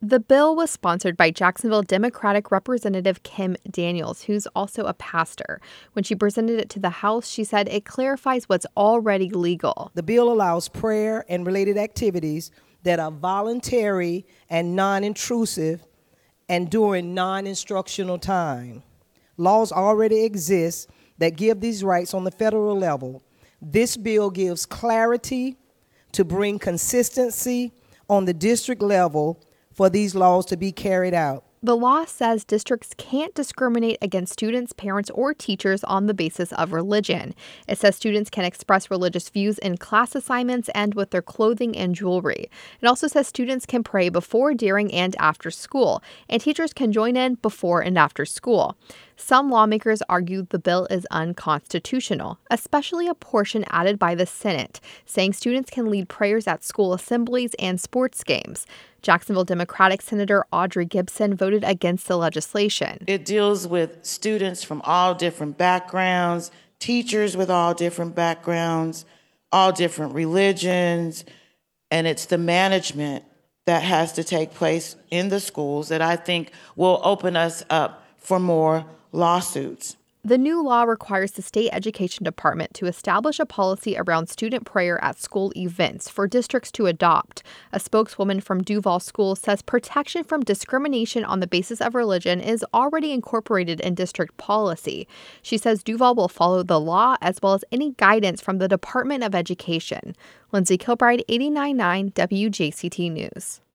The bill was sponsored by Jacksonville Democratic Representative Kim Daniels, who's also a pastor. When she presented it to the House, she said it clarifies what's already legal. The bill allows prayer and related activities that are voluntary and non-intrusive and during non-instructional time. Laws already exist that give these rights on the federal level. This bill gives clarity to bring consistency on the district level for these laws to be carried out. The law says districts can't discriminate against students, parents, or teachers on the basis of religion. It says students can express religious views in class assignments and with their clothing and jewelry. It also says students can pray before, during, and after school, and teachers can join in before and after school. Some lawmakers argue the bill is unconstitutional, especially a portion added by the Senate, saying students can lead prayers at school assemblies and sports games. Jacksonville Democratic Senator Audrey Gibson voted against the legislation. It deals with students from all different backgrounds, teachers with all different backgrounds, all different religions, and it's the management that has to take place in the schools that I think will open us up for more lawsuits. The new law requires the state education department to establish a policy around student prayer at school events for districts to adopt. A spokeswoman from Duval Schools says protection from discrimination on the basis of religion is already incorporated in district policy. She says Duval will follow the law as well as any guidance from the Department of Education. Lindsay Kilbride, 89.9 WJCT News.